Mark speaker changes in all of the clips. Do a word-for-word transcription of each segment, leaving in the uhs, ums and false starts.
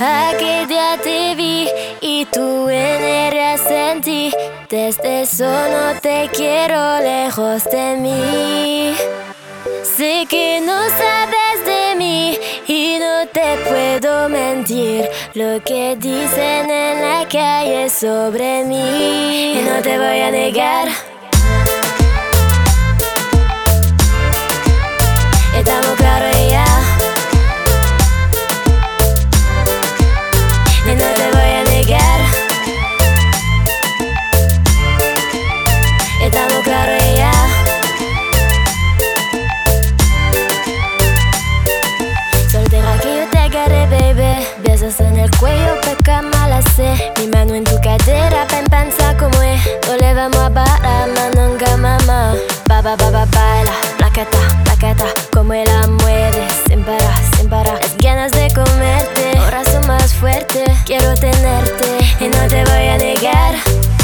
Speaker 1: Aquel día te vi y tu energía sentí. Desde eso no te quiero lejos de mí. Sé que no sabes de mí y no te puedo mentir. Lo que dicen en la calle sobre mí, y no te voy a negar. Estamos claros ya. Y no te voy a negar. Estamos claros ya. Soltera que yo te agarré, baby. Besos en el cuello, peca mala sé. Mi mano en tu cadera, pen pensa como es. No le vamos a parar, manonga mamá. Ba ba ba ba baila, plaqueta, plaqueta. Como la mueves, sin parar, sin parar. Las ganas de comerte, ahora son más fuertes. Quiero tenerte y no te voy a negar.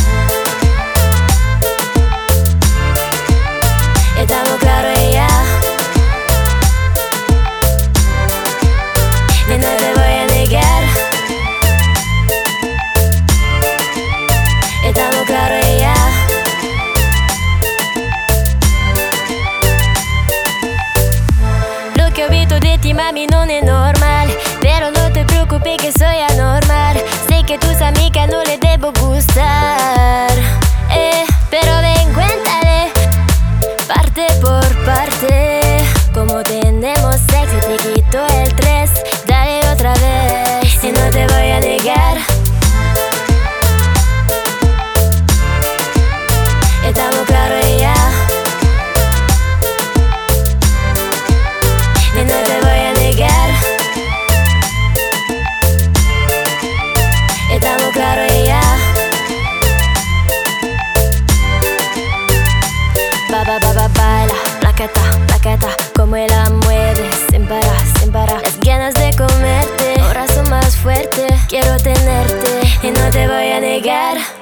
Speaker 1: Estamos claros ya. Y no te voy a negar. Estamos claros ya. Lo que he visto de ti, mami, no es normal. Pero no te preocupes que soy anormal. Sé que tus amigas no les debo gustar, eh, pero ven, cuéntale parte por parte. Como tenemos sexo, te quito el tres. Dale otra vez y no te voy a negar. Estamos claros ya. Y no te voy a negar. Estamos claros ya. Ba ba ba ba baila, plaqueta, plaqueta. Como la mueves, sin parar, sin parar. Las ganas de comerte, ahora son más fuertes. Quiero tenerte y no te voy a negar.